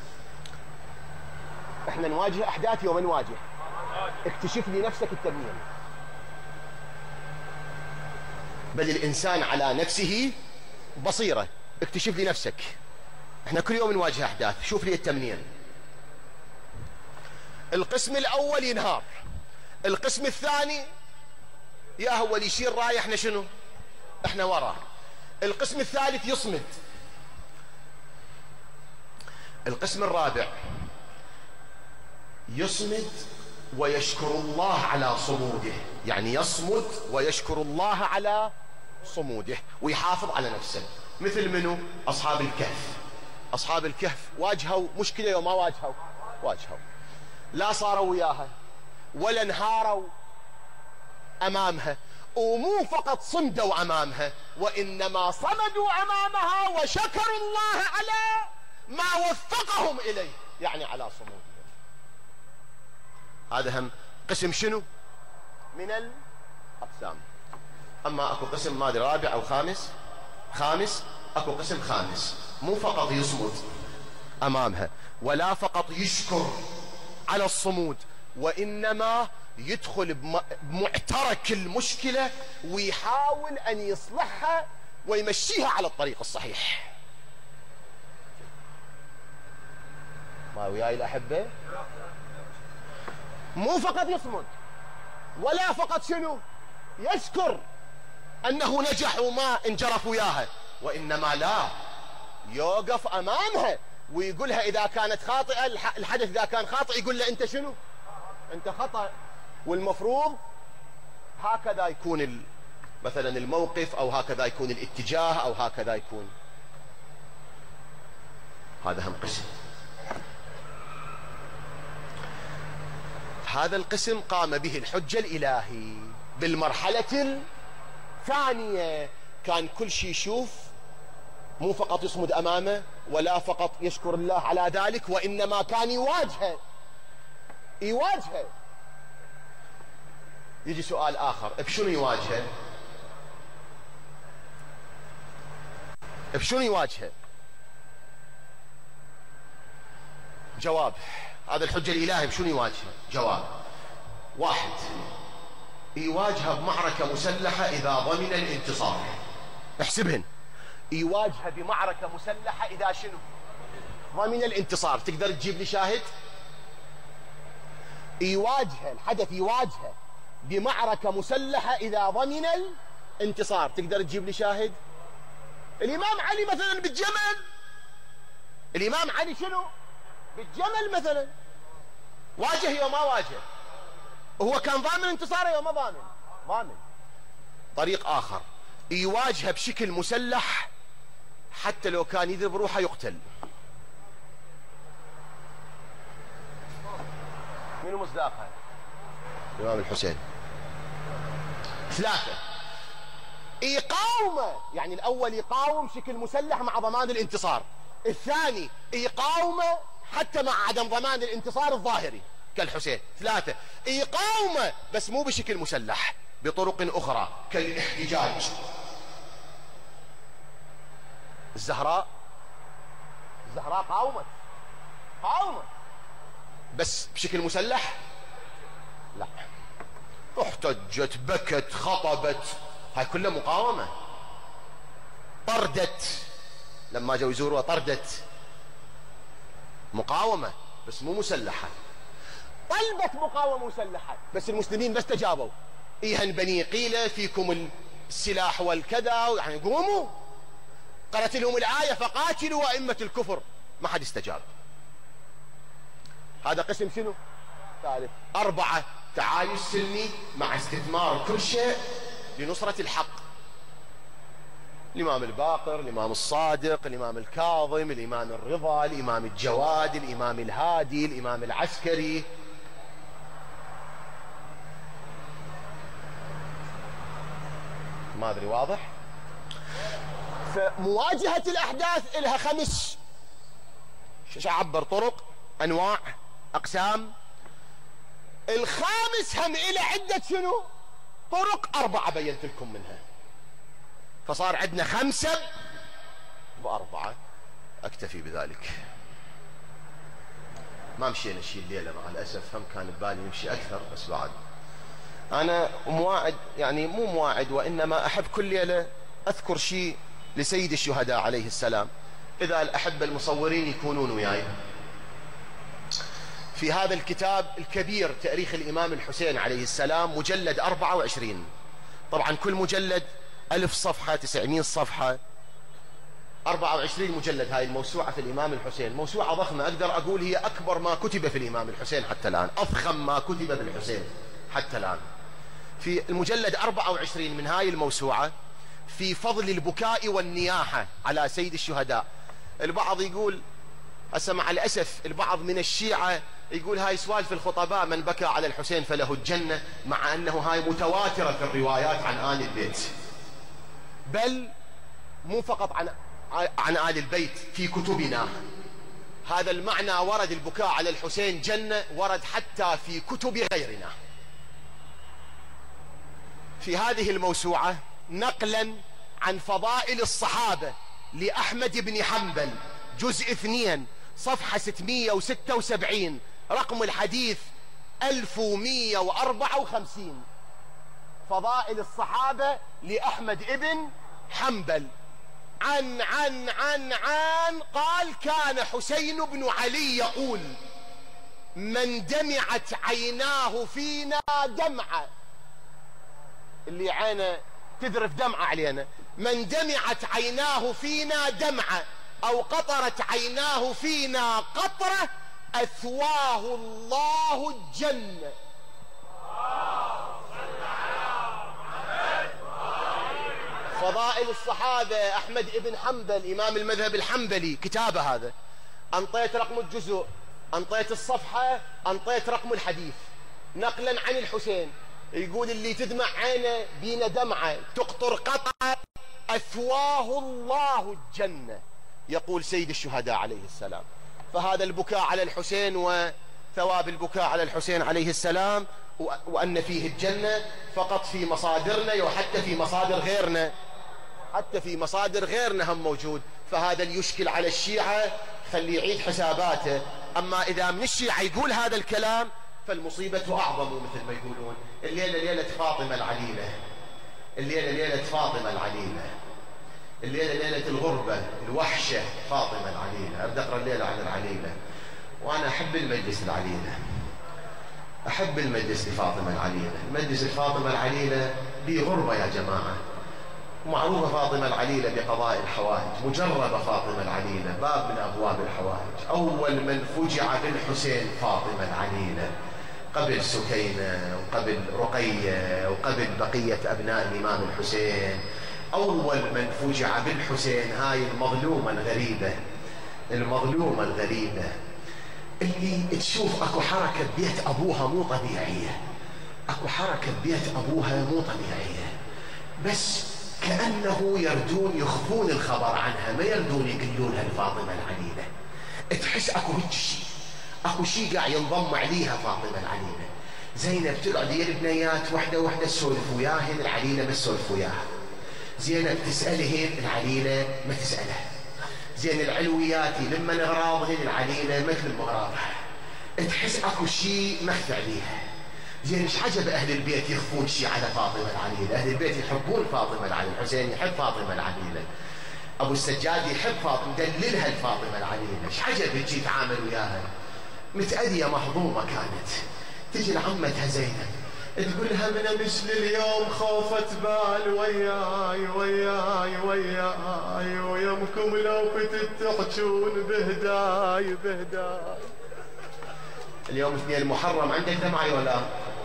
احنا نواجه احداث يوم نواجه. اكتشف لي نفسك التبنية. بل الانسان على نفسه بصيرة، اكتشف لي نفسك. احنا كل يوم نواجه احداث، شوف لي التمنين. القسم الاول ينهار، القسم الثاني يا هو اللي يشير رايح، احنا شنو؟ احنا وراه. القسم الثالث يصمد. القسم الرابع يصمد ويشكر الله على صموده، يعني يصمد ويشكر الله على صموده ويحافظ على نفسه. مثل منو؟ أصحاب الكهف. أصحاب الكهف واجهوا مشكلة وما واجهوا، لا صاروا وياها ولا انهاروا أمامها، ومو فقط صمدوا أمامها وإنما صمدوا أمامها وشكروا الله على ما وفقهم إليه، يعني على صمودهم. هذا هم قسم شنو من الأقسام. أما أكو قسم ما أدري رابع أو خامس، أكو قسم خامس مو فقط يصمد أمامها ولا فقط يشكر على الصمود، وإنما يدخل بمعترك المشكلة ويحاول أن يصلحها ويمشيها على الطريق الصحيح. ما وياي الأحبة؟ مو فقط يصمد ولا فقط شنو يشكر أنه نجح وما انجرف وياها، وإنما لا، يوقف أمامها ويقولها إذا كانت خاطئة، الحدث إذا كان خاطئ يقول له أنت شنو؟ أنت خطأ. والمفروض هكذا يكون مثلا الموقف، أو هكذا يكون الاتجاه، أو هكذا يكون. هذا هم قسم. هذا القسم قام به الحجة الإلهي. بالمرحلة الثانية كان كل شيء يشوف، مو فقط يصمد أمامه ولا فقط يشكر الله على ذلك، وإنما كان يواجهه. يجي سؤال آخر، بشنو يواجهه؟ بشنو يواجهه؟ جواب. هذا الحجة الإلهي بشنو يواجهه؟ جواب. واحد، يواجهه بمعركة مسلحة إذا ضمن الانتصار. احسبهن. يواجهه بمعركة مسلحة إذا شنو؟ ضمن الانتصار. تقدر تجيب لي شاهد؟ يواجهه الحدث، يواجهه بمعركة مسلحة إذا ضمن الانتصار. تقدر تجيب لي شاهد؟ الإمام علي مثلا بالجمل. الإمام علي شنو؟ بالجمل مثلا. واجه يوم ما واجه؟ هو كان ضامن انتصاره يوم ما ضامن. طريق آخر، يواجهه بشكل مسلح حتى لو كان يذب روحه يقتل. منو مصداقها؟ الإمام الحسين. ثلاثة، يقاومه، يعني الأول يقاوم بشكل مسلح مع ضمان الانتصار. الثاني يقاومه حتى مع عدم ضمان الانتصار الظاهري كالحسين. ثلاثة، يقاومه بس مو بشكل مسلح، بطرق أخرى كالاحتجاج. الزهراء قاومت بس بشكل مسلح لا، احتجت، بكت، خطبت، هاي كلها مقاومة. طردت، لما جاوا يزوروها طردت، مقاومة بس مو مسلحة. طلبت مقاومة مسلحة بس المسلمين ما استجابوا. إيهن بني قيلة فيكم السلاح والكذا، يعني قوموا. قالت لهم الآية فقاتلوا أئمة الكفر، ما حد استجاب. هذا قسم شنو؟ ثالث. أربعة، تعايش سلمي مع استثمار كل شيء لنصرة الحق. الإمام الباقر، الإمام الصادق، الإمام الكاظم، الإمام الرضا، الإمام الجواد، الإمام الهادي، الإمام العسكري. ما أدري واضح؟ فمواجهة الأحداث إلها 5 شعبر طرق، أنواع، أقسام. الخامس هم إلى عدة شنو؟ طرق 4 بينت لكم منها، فصار عندنا 5 و4. أكتفي بذلك. ما مشينا شيء الليلة مع الأسف، هم كان ببالي نمشي أكثر، بس بعد أنا مواعد، يعني مو مواعد، وإنما أحب كل ليلة أذكر شيء لسيد الشهداء عليه السلام. إذا الأحبة المصورين يكونون وياي في هذا الكتاب الكبير تاريخ الإمام الحسين عليه السلام، مجلد 24. طبعا كل مجلد 1000 صفحة، 900 صفحة. 24 مجلد هاي الموسوعة في الإمام الحسين، موسوعة ضخمة، أقدر أقول هي أكبر ما كتب في الإمام الحسين حتى الآن، أضخم ما كتب بالحسين حتى الآن. في المجلد 24 من هاي الموسوعة في فضل البكاء والنياحة على سيد الشهداء. البعض يقول هسه مع الأسف البعض من الشيعة يقول هاي سوالف الخطباء، من بكى على الحسين فله الجنة، مع أنه هاي متواترة في الروايات عن آل البيت، بل مو فقط عن آل البيت، في كتبنا هذا المعنى ورد، البكاء على الحسين جنة، ورد حتى في كتب غيرنا. في هذه الموسوعة نقلا عن فضائل الصحابة لأحمد بن حنبل جزء 2 صفحة 676 رقم الحديث 1154. فضائل الصحابة لأحمد بن حنبل عن قال كان حسين بن علي يقول من دمعت عيناه فينا دمعة، اللي عينه تذرف دمعة علينا، من دمعت عيناه فينا دمعة أو قطرت عيناه فينا قطرة أثواه الله الجنة. فضائل الصحابة أحمد بن حنبل إمام المذهب الحنبلي، كتابه هذا، أنطيت رقم الجزء، أنطيت الصفحة، أنطيت رقم الحديث، نقلا عن الحسين يقول اللي تدمع عينه بينا دمعة تقطر قطرة أثواه الله الجنة، يقول سيد الشهداء عليه السلام. فهذا البكاء على الحسين وثواب البكاء على الحسين عليه السلام وأن فيه الجنة فقط في مصادرنا، وحتى في مصادر غيرنا، حتى في مصادر غيرنا هم موجود. فهذا اللي يشكل على الشيعة خلي يعيد حساباته. أما إذا من الشيعة يقول هذا الكلام فالمصيبة أعظم، مثل ما يقولون الليلة ليلة فاطمة العليلة، الليلة ليلة فاطمة العليلة، الليلة ليلة الغربة الوحشة فاطمة العليلة. أبدأ أقرأ الليلة عن العليلة، وأنا أحب المجلس العليلة، أحب المجلس لفاطمة العليلة. المجلس الفاطمة العليلة بي غربة يا جماعة، معروفة فاطمة العليلة بقضاء الحوائج، مجربة فاطمة العليلة، باب من أبواب الحوائج. أول من فجع بالحسين فاطمة العليلة، قبل سكينة وقبل رقية وقبل بقية أبناء الإمام الحسين. أول من فجع بالحسين هاي المظلومة الغريبة، المظلومة الغريبة اللي تشوف أكو حركة بيت أبوها مو طبيعية، أكو حركة بيت أبوها مو طبيعية، بس كأنه يردون يخفون الخبر عنها، ما يردون يقولونها لفاطمة العليلة. تحس أكو هيك شيء، أكو شيء قاعد ينضم عليها فاطمة العليلة. زينب تقعد يا البنيات وحدة وحدة تسولف وياهن، العليلة ما تسولف وياها. زينب تسألهن، العليلة ما تسألها. زين العلويات لما نغراضهن، العليلة مثل مغراضها. تحس اكو شيء مخفى عليها. زين ايش عجب اهل البيت يخفون شيء على فاطمة العليلة؟ اهل البيت يحبون فاطمة العليلة، الحسين يحب فاطمة العليلة، ابو السجاد يحب فاطمة، دللها لفاطمة العليلة. ايش عجب تجي تعامل وياها؟ متأذية مهضومة كانت. تجي لعمتها زينب تقول لها من مثل اليوم خوفت بال وياي وياي وياي، ويمكم لو كنت تحجون بهداي بهداي. اليوم 2 محرم، عندك دمعة يا ولاد؟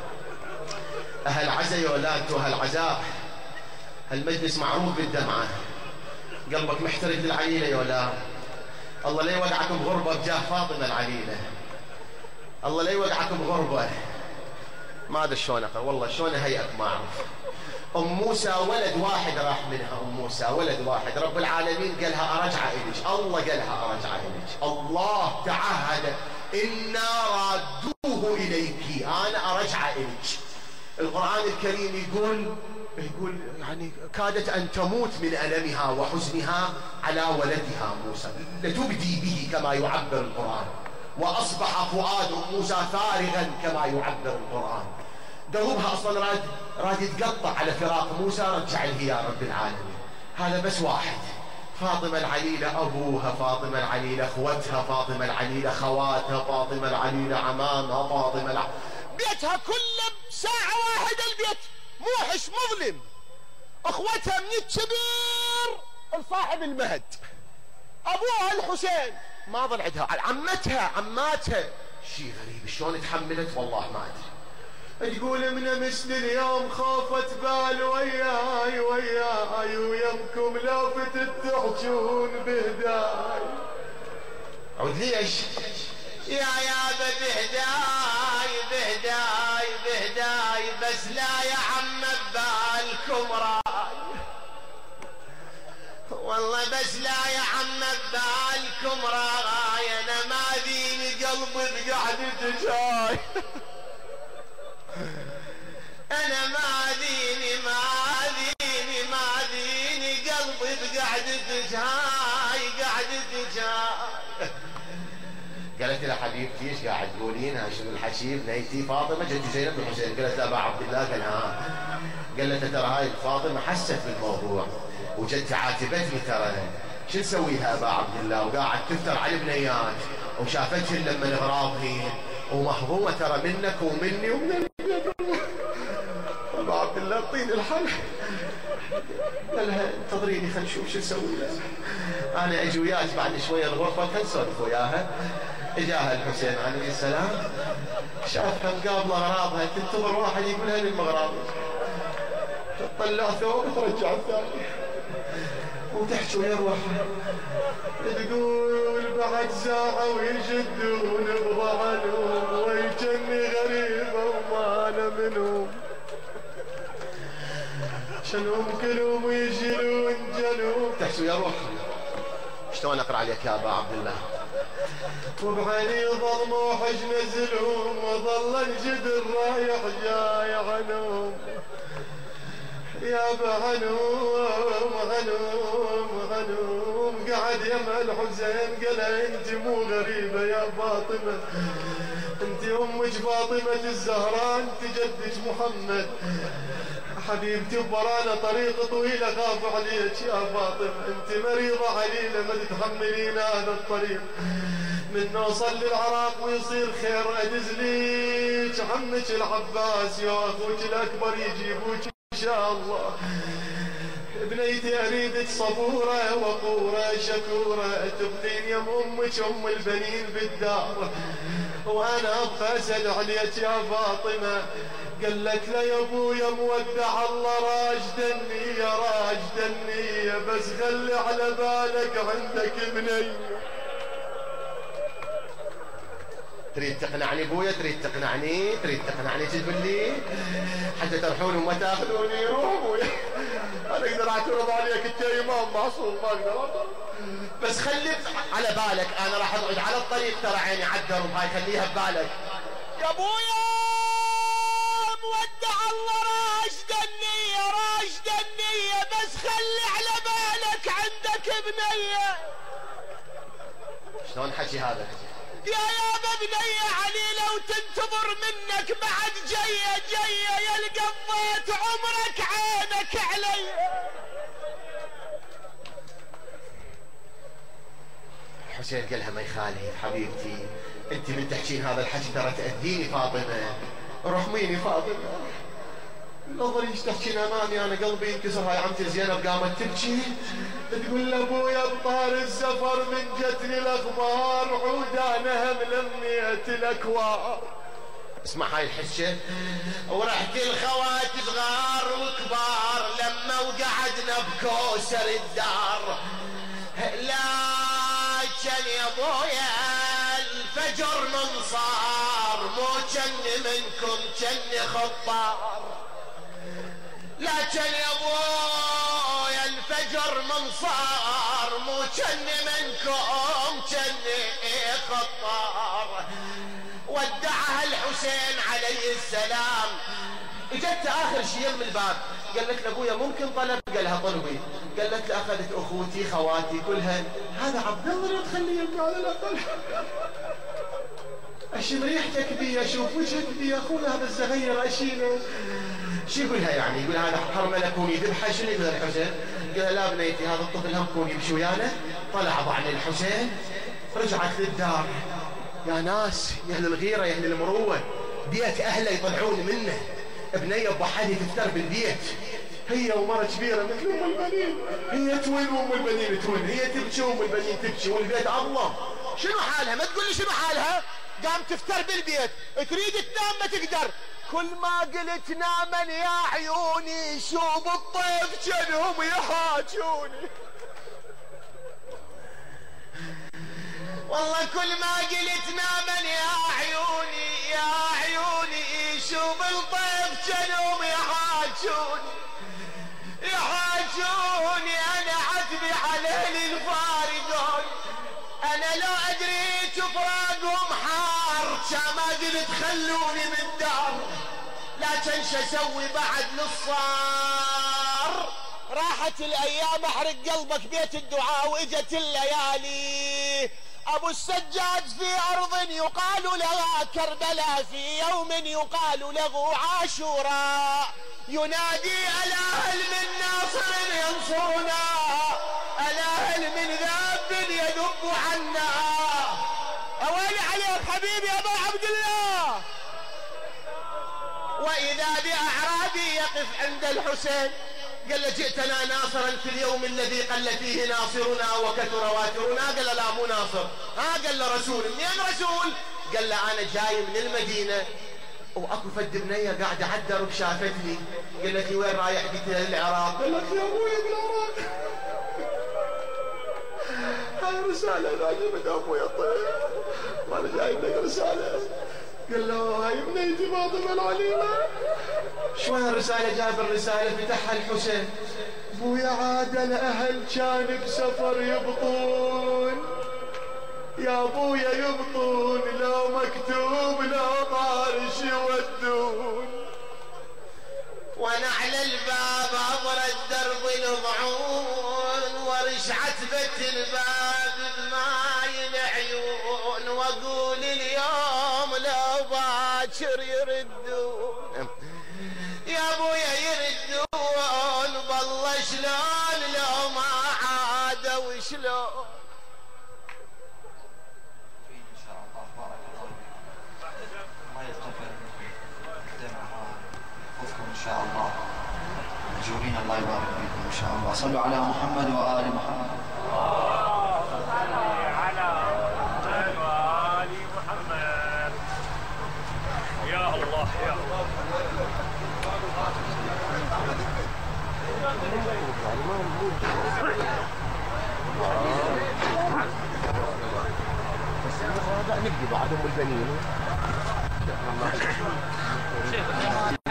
أهل عزا يا ولاد، وأهل عزاء المجلس معروف بالدمعة. قلبك محترق للعليلة يا ولاد. الله لا يوقعكم غربة بجاه فاطمة العليلة، الله لا يوقعكم غربة. ما ادري شلون اقرا، والله شلون هيئك ما اعرف. ام موسى ولد واحد راح منها، ام موسى ولد واحد، رب العالمين قالها ارجع اليك، الله قالها ارجع اليك، الله تعهد انا رادوه اليك، انا ارجع اليك. القران الكريم يقول يعني كادت ان تموت من المها وحزنها على رادها موسى لتبدي به كما يعبر القرآن، وأصبح فؤاد موسى فارغا كما يعبر القرآن. قلبها أصلا راد يتقطع على فراق موسى، رجع له يا رب العالمين. هذا بس واحد. فاطمة العليلة أبوها، فاطمة العليلة أخوتها، فاطمة العليلة خواتها، فاطمة العليلة عمامها، فاطمة بيتها كله ساعة واحدة، البيت موحش مظلم. أخوتها من الكبير لصاحب المهد، ابوها الحسين ما ظل عندها عماتها شي غريب شلون تحملت والله ما ادري. تقول من امس اليوم خافت بال وياي ويمكم لافتت تحجون بهداي. عود ليش يا بهداي بس لا يا عم ببالكم راي، والله بس لا يا عم ببالكم راي، انا ما ديني قلبي بقعدة جاي. انا ما ديني قلبي بقعدة جاي. قالت لها حبيبتي ايش قاعد تقولين؟ شنو الحكي؟ بنيتي فاطمه جدي زينب بن حسين. قالت لها ابا عبد الله. قال ها. قالت ترى هاي فاطمه حست بالموضوع وجدتي عاتبتني ترى شو نسويها ابا عبد الله، وقاعد تفتر على البنيات وشافتهن لما غراضهن ومحظومه ترى منك ومني ومن ابا عبد الله اعطيني الحل. قال لها انتظريني خلينا نشوف شو نسوي لها، انا اجي وياك بعد شويه الغرفه نسولف وياها. اجاها الحسين عليه السلام شافها مقابله اغراضها تنتظر واحد يقولها للمغراض، تطلع ثوب وترجع الثاني وتحكي ويا روحها تقول بعد ساعه ويشدون بضعنهم ويجني غريبه وما انا منهم، شنهم كلهم ويشيلون جنوب. تحكي ويا روحها شلون اقرا عليك يا ابا عبد الله؟ وبعيني ظلموا حج نزلهم وظل الجدر رايح جاي عنهم، يا عنهم قعد يمها الحسين قال انت مو غريبه يا فاطمه، انت امك فاطمه الزهراء، انت جدك محمد حبيبتي، وبرانا طريق طويل اخاف عليك يا فاطمه، انت مريضه عليله ما تتحملين هذا الطريق، من نوصل للعراق ويصير خير ادز ليك عمك العباس يا اخوك الاكبر يجيبوك ان شاء الله. بنيتي اريدك صبوره وقوره شكوره تبقين يم امك ام البنين بالدار، وانا ابقى اسال عليك يا فاطمه. قالت له يا ابويا مودع الله راجدني بس خلي على بالك عندك بني. تريد تقنعني ابويا؟ تريد تقنعني تقول لي حتى ترحون وما تاخذوني؟ روح ابويا انا اقدر اعترض عليك، انت امام معصوم ما اقدر، بس خلي على بالك انا راح اقعد على الطريق ترى عيني عالدرب هاي خليها ببالك يا ابويا. مودع الله راجدني بس خلي على بالك عندك بنيه. شلون حكي هذا؟ يا بنيه علي لو تنتظر منك بعد جايه يا القضيت عمرك عينك علي. حسين قالها ما يخالف حبيبتي، انت من تحكين هذا الحكي ترى تأذيني فاطمه، رحميني فاطمه. نظري ايش تحكين امامي انا قلبي ينكسر. هاي عمتي زينب قامت تبكي تقول لابويا بطار السفر من جتني الاخبار عود انا هم لميت الاكوار. اسمع هاي الحشه. ورحت الخوات صغار وكبار لما وقعدنا بكوسر الدار، لكن يا ابويا الفجر منصار مو جن منكم جن خطار، لكن يا ابويا الفجر منصار مو جن منكم جن خطار. ودعها الحسين عليه السلام. اجت اخر شيء من الباب قالت له ابويا ممكن طلب؟ قالها طلبي. قالت له اخذت اخوتي خواتي كلها، هذا عبد الله تخليه يبقى على الاقل اشم ريحتك بي اشوف وجهك بي يا اخونا هذا الصغير اشيله. شو يقولها يعني؟ يقول هذا حرمله كوني ذبحه؟ شنو يقول الحسين؟ قال لا بنيتي هذا الطفل هم كوني يمشي ويانا. طلع ضعن الحسين رجعت للدار. يا ناس يا اهل الغيره يا اهل المروه، بيت اهله يطلعون منه، بنيه بوحدي تفتر بالبيت هي ومرة كبيرة مثل ام البنين، هي توين وام البنين توين، هي تبكي وام البنين تبكي والبيت الله. شنو حالها؟ ما تقول لي شنو حالها؟ قام تفتر بالبيت، تريد تنام ما تقدر. كل ما قلت ناما يا عيوني شوب الطيف جنهم يحاجوني. والله كل ما قلت ناما يا عيوني يا عيوني شوب الطيف جنهم يحاجوني يحاجوني. انا عتبي على اهلي الفارقون، انا لو ادري فراقهم حار كان ما قلت خلوني من الدار، لكن شو اسوي بعد نصار. راحت الايام احرق قلبك بيت الدعاء واجت الليالي. ابو السجاد في ارض يقال لها كربلاء، في يوم يقال له عاشوراء، ينادي الاهل من ناصر ينصرنا، الاهل من ذاب يذب عنا. اويلي عليك حبيبي ابو عبد الله. واذا باعرابي يقف عند الحسين قال له جئتنا ناصرا في اليوم الذي قل فيه ناصرنا وكثر واترنا. قال له لا مو ناصر. قال له رسول. منين رسول؟ قال له انا جاي من المدينه واكو فد بنيه قاعده على الدرب شافتني قالت لي وين رايح؟ قلت لها للعراق. قالت يا ابوي بالعراق. هاي رساله راجع من ابوي الطيب وانا جايب لك رساله. قال له هاي بنيتي فاطمه العليمه. شويه الرساله؟ جاب الرساله فتحها الحسين. ابويا عاد الاهل كان بسفر يبطون، يا ابويا يبطون لو مكتوب لو طارش يودون، وانا على الباب ابرد درب الضعون، ورش عتبة الباب بماي العيون، واقول اليوم لو باكر يردون، يا ابويا يردون بالله شلون لو ما عادوا شلون. إن شاء الله مأجورين الله يبارك فيكم إن شاء الله. صلوا على محمد وآل محمد. صل على محمد وآل محمد. يا الله يا الله. نبدي بعد ام البنين.